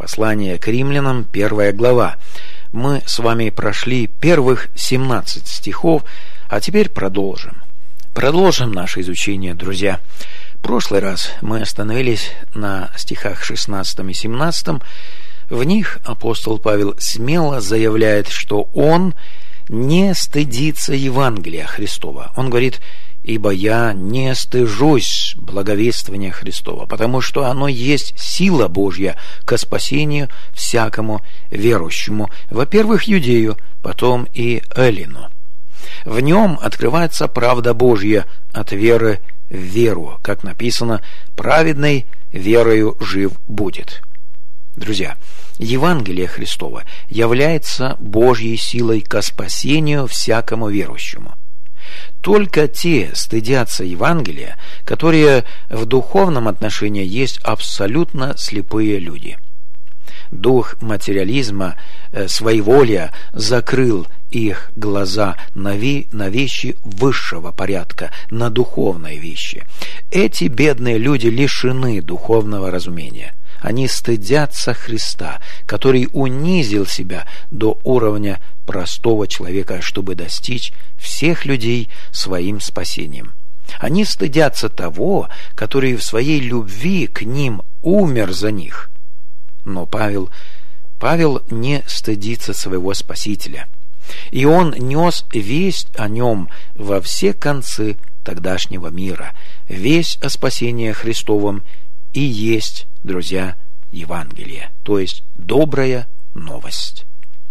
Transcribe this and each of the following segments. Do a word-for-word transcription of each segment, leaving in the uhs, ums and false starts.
Послание к римлянам, первая глава. Мы с вами прошли первых семнадцать стихов, а теперь продолжим. Продолжим наше изучение, друзья. В прошлый раз мы остановились на стихах шестнадцатом и семнадцатом. В них апостол Павел смело заявляет, что он не стыдится Евангелия Христова. Он говорит: «Ибо я не стыжусь благовествования Христова, потому что оно есть сила Божья ко спасению всякому верующему, во-первых, юдею, потом и эллину. В нем открывается правда Божья от веры в веру, как написано: праведный верою жив будет». Друзья, Евангелие Христово является Божьей силой ко спасению всякому верующему. Только те стыдятся Евангелия, которые в духовном отношении есть абсолютно слепые люди. Дух материализма, своеволия закрыл их глаза на, ви, на вещи высшего порядка, на духовные вещи. Эти бедные люди лишены духовного разумения. Они стыдятся Христа, который унизил себя до уровня простого человека, чтобы достичь всех людей своим спасением. Они стыдятся того, который в своей любви к ним умер за них. Но Павел, Павел не стыдится своего Спасителя, и он нес весть о нем во все концы тогдашнего мира. Весть о спасении Христовом и есть, друзья, Евангелие, то есть добрая новость.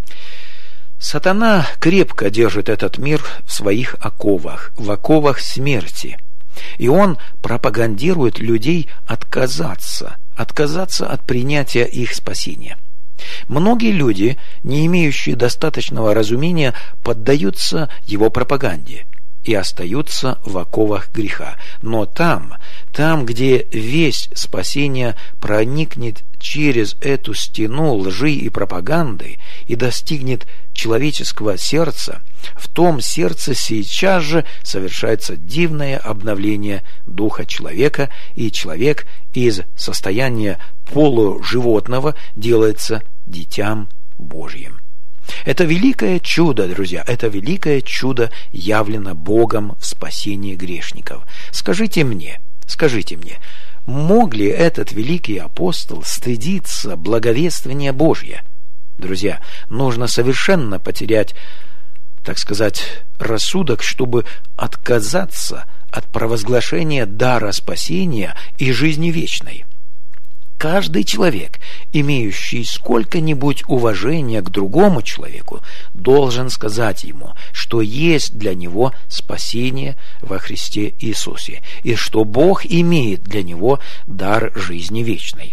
Сатана крепко держит этот мир в своих оковах, в оковах смерти, и он пропагандирует людей отказаться, отказаться от принятия их спасения. Многие люди, не имеющие достаточного разумения, поддаются его пропаганде и остаются в оковах греха. Но там, там, где весть спасения проникнет через эту стену лжи и пропаганды и достигнет человеческого сердца, в том сердце сейчас же совершается дивное обновление духа человека, и человек из состояния полуживотного делается дитям Божьим. Это великое чудо, друзья, это великое чудо явлено Богом в спасении грешников. Скажите мне, скажите мне, мог ли этот великий апостол стыдиться благовествования Божья? Друзья, нужно совершенно потерять, так сказать, рассудок, чтобы отказаться от провозглашения дара спасения и жизни вечной. Каждый человек, имеющий сколько-нибудь уважения к другому человеку, должен сказать ему, что есть для него спасение во Христе Иисусе, и что Бог имеет для него дар жизни вечной.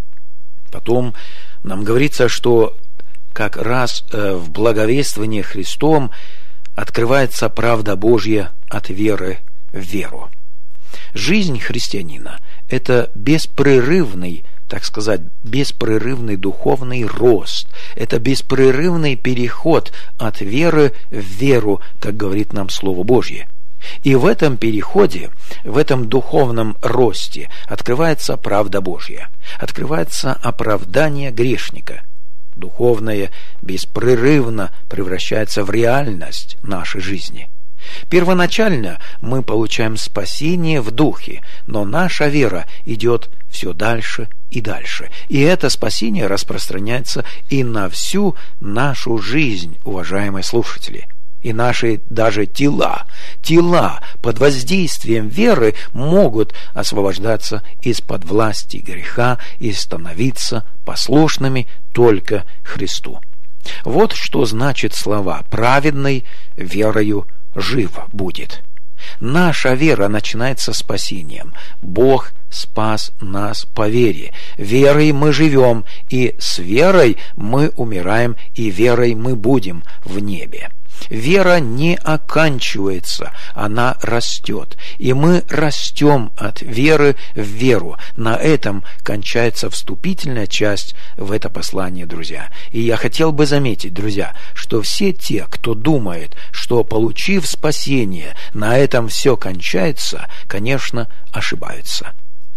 Потом нам говорится, что как раз в благовествовании Христом открывается правда Божья от веры в веру. Жизнь христианина – это беспрерывный, так сказать, беспрерывный духовный рост. Это беспрерывный переход от веры в веру, как говорит нам Слово Божье. И в этом переходе, в этом духовном росте открывается правда Божья, открывается оправдание грешника. Духовное беспрерывно превращается в реальность нашей жизни. Первоначально мы получаем спасение в духе, но наша вера идет все дальше и дальше. И это спасение распространяется и на всю нашу жизнь, уважаемые слушатели. И наши даже тела, тела под воздействием веры могут освобождаться из-под власти греха и становиться послушными только Христу. Вот что значит слова «праведный верою жив будет». Наша вера начинается с спасением. Бог спас нас по вере. Верой мы живем, и с верой мы умираем, и верой мы будем в небе. Вера не оканчивается, она растет, и мы растем от веры в веру. На этом кончается вступительная часть в это послание, друзья. И я хотел бы заметить, друзья, что все те, кто думает, что, получив спасение, на этом все кончается, конечно, ошибаются.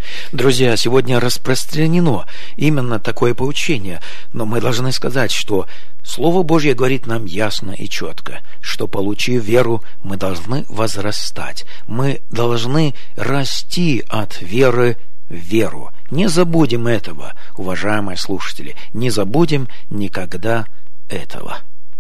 Друзья, сегодня распространено именно такое поучение, но мы должны сказать, что Слово Божье говорит нам ясно и четко, что, получив веру, мы должны возрастать, мы должны расти от веры в веру. Не забудем этого, уважаемые слушатели, не забудем никогда этого.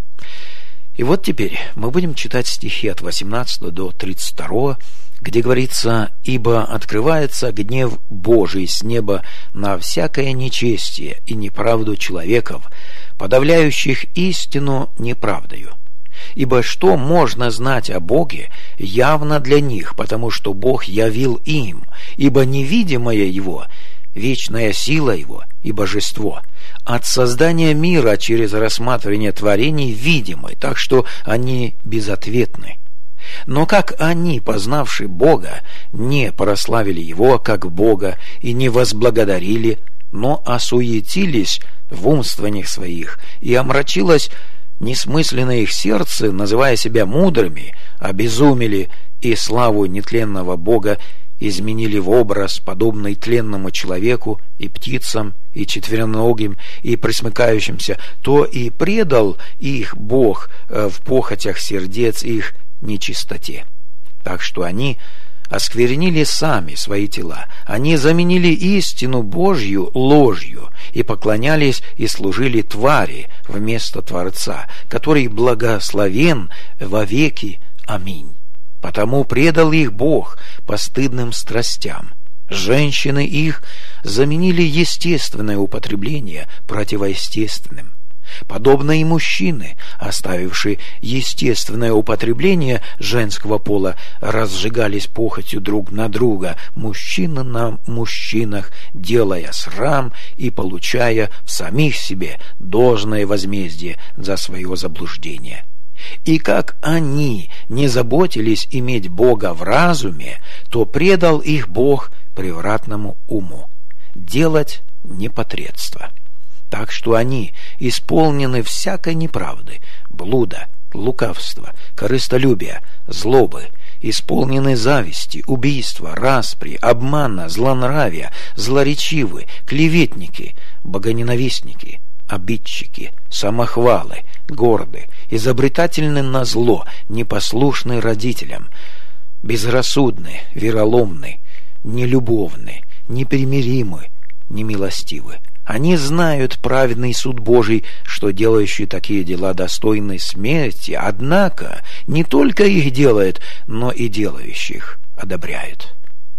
И вот теперь мы будем читать стихи от восемнадцатого до тридцать второго, где говорится: «Ибо открывается гнев Божий с неба на всякое нечестие и неправду человеков, подавляющих истину неправдою. Ибо что можно знать о Боге явно для них, потому что Бог явил им, ибо невидимое Его, вечная сила Его и божество, от создания мира через рассматривание творений видимы, так что они безответны. Но как они, познавши Бога, не прославили Его как Бога и не возблагодарили, но осуетились в умствованиях своих, и омрачилось несмысленное их сердце, называя себя мудрыми, обезумели и славу нетленного Бога изменили в образ, подобный тленному человеку и птицам, и четвероногим, и пресмыкающимся, то и предал их Бог в похотях сердец их нечистоте. Так что они осквернили сами свои тела, они заменили истину Божью ложью и поклонялись и служили твари вместо Творца, который благословен вовеки. Аминь. Потому предал их Бог постыдным страстям. Женщины их заменили естественное употребление противоестественным. Подобно и мужчины, оставившие естественное употребление женского пола, разжигались похотью друг на друга, мужчина на мужчинах, делая срам и получая в самих себе должное возмездие за свое заблуждение. И как они не заботились иметь Бога в разуме, то предал их Бог превратному уму, делать непотребство. Так что они исполнены всякой неправды, блуда, лукавства, корыстолюбия, злобы, исполнены зависти, убийства, распри, обмана, злонравия, злоречивы, клеветники, богоненавистники, обидчики, самохвалы, горды, изобретательны на зло, непослушны родителям, безрассудны, вероломны, нелюбовны, непримиримы, немилостивы. Они знают праведный суд Божий, что делающие такие дела достойны смерти, однако не только их делают, но и делающих одобряют».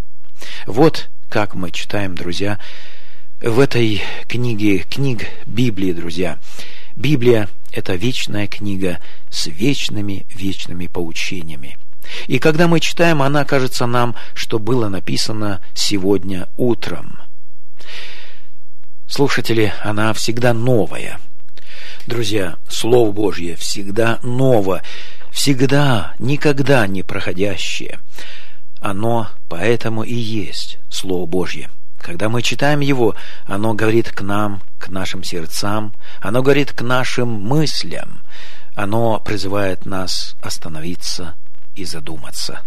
Вот как мы читаем, друзья, в этой книге, книг Библии, друзья. Библия – это вечная книга с вечными, вечными поучениями. И когда мы читаем, она кажется нам, что было написано сегодня утром. Слушатели, она всегда новая. Друзья, Слово Божье всегда ново, всегда, никогда не проходящее. Оно поэтому и есть Слово Божье. Когда мы читаем его, оно говорит к нам, к нашим сердцам, оно говорит к нашим мыслям, оно призывает нас остановиться и задуматься.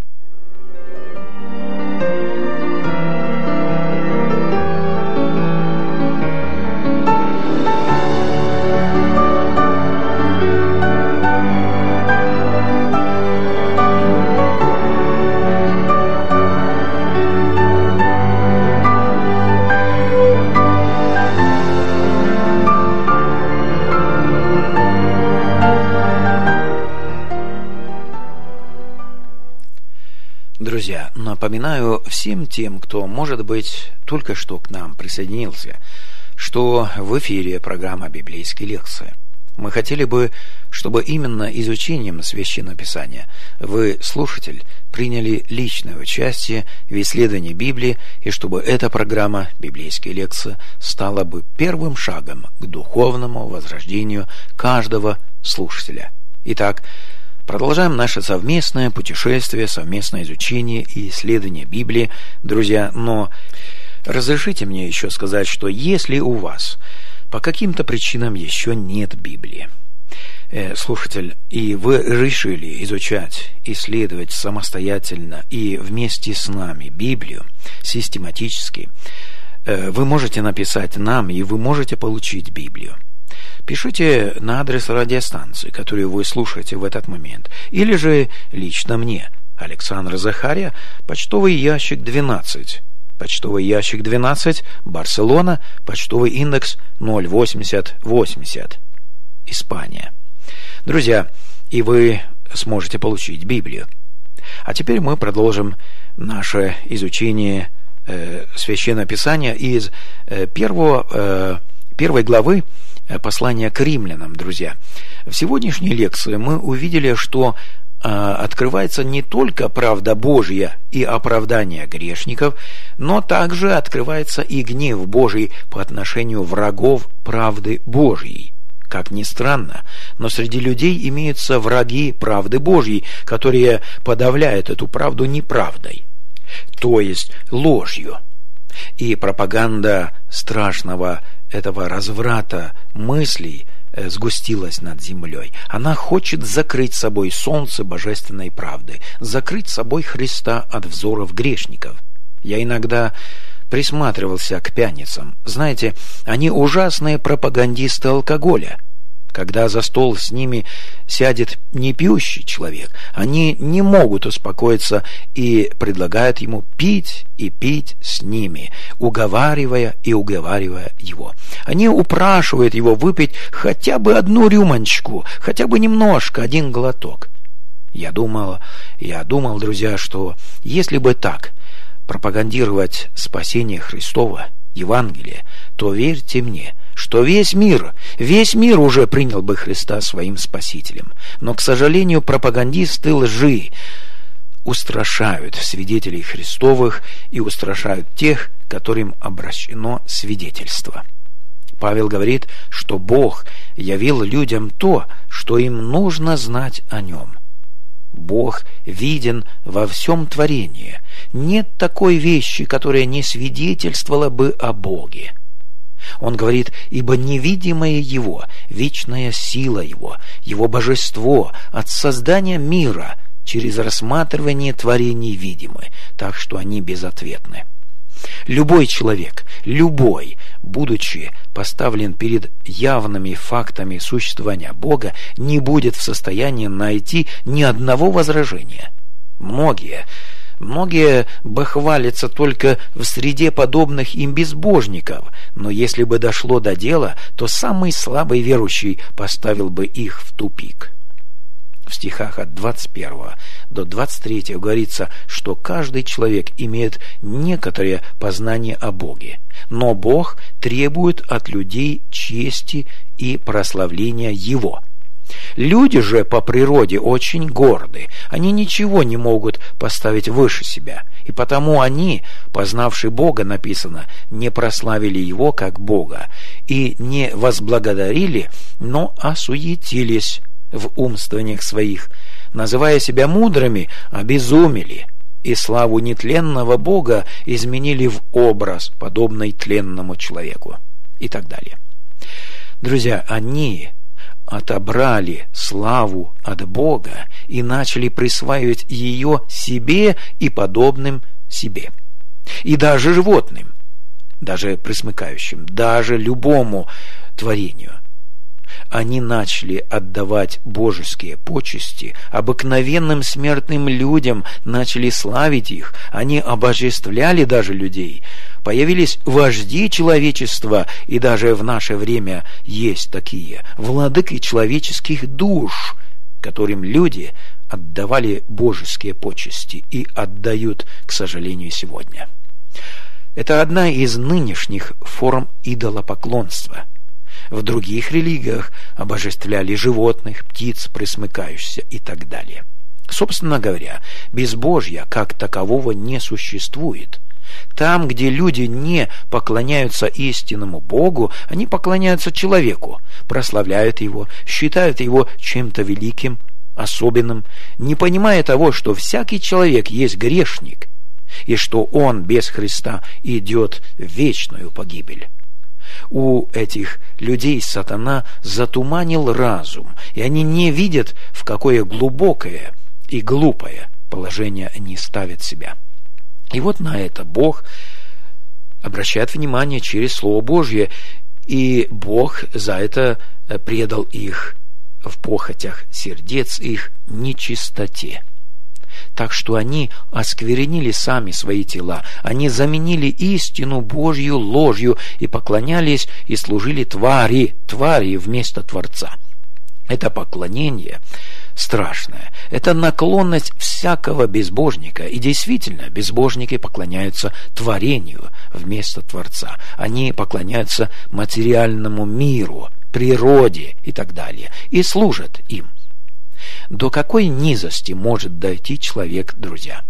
Друзья, напоминаю всем тем, кто, может быть, только что к нам присоединился, что в эфире программа «Библейские лекции». Мы хотели бы, чтобы именно изучением Священного Писания вы, слушатель, приняли личное участие в исследовании Библии, и чтобы эта программа «Библейские лекции» стала бы первым шагом к духовному возрождению каждого слушателя. Итак, продолжаем наше совместное путешествие, совместное изучение и исследование Библии, друзья. Но разрешите мне еще сказать, что если у вас по каким-то причинам еще нет Библии, слушатель, и вы решили изучать, исследовать самостоятельно и вместе с нами Библию систематически, вы можете написать нам, и вы можете получить Библию. Пишите на адрес радиостанции, которую вы слушаете в этот момент, или же лично мне, Александр Захария, почтовый ящик двенадцать. Почтовый ящик двенадцать, Барселона, почтовый индекс ноль восемьдесят восемьдесят, Испания. Друзья, и вы сможете получить Библию. А теперь мы продолжим наше изучение э, Священного Писания из э, первого, э, первой главы э, послания к римлянам, друзья. В сегодняшней лекции мы увидели, что открывается не только правда Божья и оправдание грешников, но также открывается и гнев Божий по отношению врагов правды Божьей. Как ни странно, но среди людей имеются враги правды Божьей, которые подавляют эту правду неправдой, то есть ложью. И пропаганда страшного этого разврата мыслей сгустилась над землей. Она хочет закрыть собой солнце божественной правды, закрыть собой Христа от взоров грешников. Я иногда присматривался к пьяницам. Знаете, они ужасные пропагандисты алкоголя. Когда за стол с ними сядет непьющий человек, они не могут успокоиться и предлагают ему пить и пить с ними, уговаривая и уговаривая его. Они упрашивают его выпить хотя бы одну рюмочку, хотя бы немножко, один глоток. Я думал, я думал, друзья, что если бы так пропагандировать спасение Христова, Евангелие, то верьте мне, что весь мир, весь мир уже принял бы Христа своим Спасителем. Но, к сожалению, пропагандисты лжи устрашают свидетелей Христовых и устрашают тех, которым обращено свидетельство. Павел говорит, что Бог явил людям то, что им нужно знать о Нем. Бог виден во всем творении. Нет такой вещи, которая не свидетельствовала бы о Боге. Он говорит, ибо невидимое Его, вечная сила Его, Его божество от создания мира через рассматривание творений видимы, так что они безответны. Любой человек, любой, будучи поставлен перед явными фактами существования Бога, не будет в состоянии найти ни одного возражения. Многие, многие бахвалятся только в среде подобных им безбожников, но если бы дошло до дела, то самый слабый верующий поставил бы их в тупик. В стихах от двадцать первого до двадцать третьего говорится, что каждый человек имеет некоторое познание о Боге, но Бог требует от людей чести и прославления Его. Люди же по природе очень горды, они ничего не могут поставить выше себя, и потому они, познавши Бога, написано, не прославили Его как Бога, и не возблагодарили, но осуетились в умствованиях своих, называя себя мудрыми, обезумели, и славу нетленного Бога изменили в образ, подобный тленному человеку, и так далее. Друзья, они отобрали славу от Бога и начали присваивать ее себе и подобным себе, и даже животным, даже пресмыкающим, даже любому творению. Они начали отдавать божеские почести, обыкновенным смертным людям начали славить их, они обожествляли даже людей. Появились вожди человечества, и даже в наше время есть такие, владыки человеческих душ, которым люди отдавали божеские почести и отдают, к сожалению, сегодня. Это одна из нынешних форм идолопоклонства. В других религиях обожествляли животных, птиц, пресмыкающихся и так далее. Собственно говоря, безбожья как такового не существует. Там, где люди не поклоняются истинному Богу, они поклоняются человеку, прославляют его, считают его чем-то великим, особенным, не понимая того, что всякий человек есть грешник, и что он без Христа идет в вечную погибель. У этих людей сатана затуманил разум, и они не видят, в какое глубокое и глупое положение они ставят себя. И вот на это Бог обращает внимание через Слово Божье, и Бог за это предал их в похотях сердец их нечистоте. Так что они осквернили сами свои тела, они заменили истину Божью ложью и поклонялись и служили твари, твари вместо Творца. Это поклонение страшное, это наклонность всякого безбожника, и действительно безбожники поклоняются творению вместо Творца. Они поклоняются материальному миру, природе и так далее, и служат им. До какой низости может дойти человек, друзья?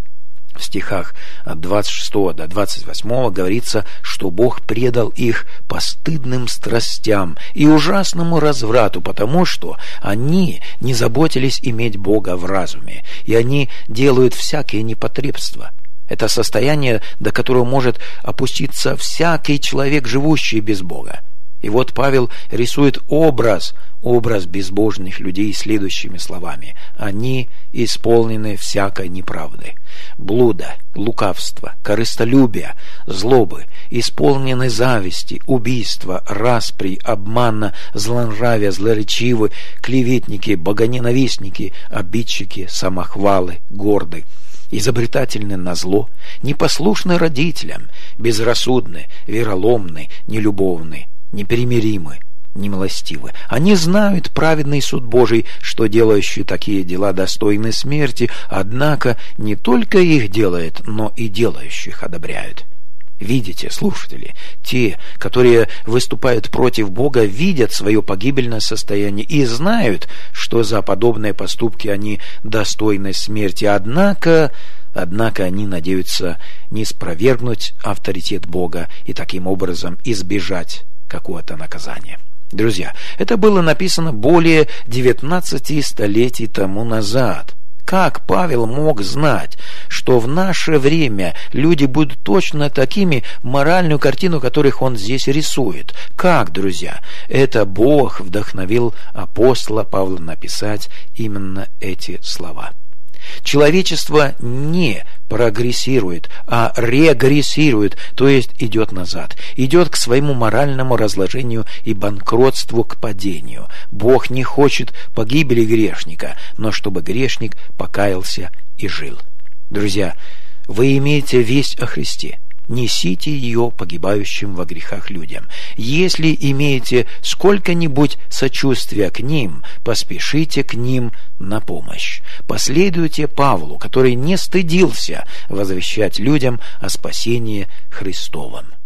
В стихах от двадцать шестого до двадцать восьмого говорится, что Бог предал их постыдным страстям и ужасному разврату, потому что они не заботились иметь Бога в разуме, и они делают всякие непотребства. Это состояние, до которого может опуститься всякий человек, живущий без Бога. И вот Павел рисует образ, образ безбожных людей следующими словами: «Они исполнены всякой неправды, блуда, лукавства, корыстолюбия, злобы, исполнены зависти, убийства, распри, обмана, злонравия, злоречивы, клеветники, богоненавистники, обидчики, самохвалы, горды, изобретательны на зло, непослушны родителям, безрассудны, вероломны, нелюбовны, непримиримы, немилостивы. Они знают праведный суд Божий, что делающие такие дела достойны смерти, однако не только их делает, но и делающих одобряют». Видите, слушатели, те, которые выступают против Бога, видят свое погибельное состояние и знают, что за подобные поступки они достойны смерти, однако... Однако они надеются не спровергнуть авторитет Бога и таким образом избежать какого-то наказания. Друзья, это было написано более девятнадцати столетий тому назад. Как Павел мог знать, что в наше время люди будут точно такими, моральную картину которых он здесь рисует? Как, друзья? Это Бог вдохновил апостола Павла написать именно эти слова. Человечество не прогрессирует, а регрессирует, то есть идет назад, идет к своему моральному разложению и банкротству, к падению. Бог не хочет погибели грешника, но чтобы грешник покаялся и жил. Друзья, вы имеете весть о Христе. Несите ее погибающим во грехах людям. Если имеете сколько-нибудь сочувствия к ним, поспешите к ним на помощь. Последуйте Павлу, который не стыдился возвещать людям о спасении Христовом.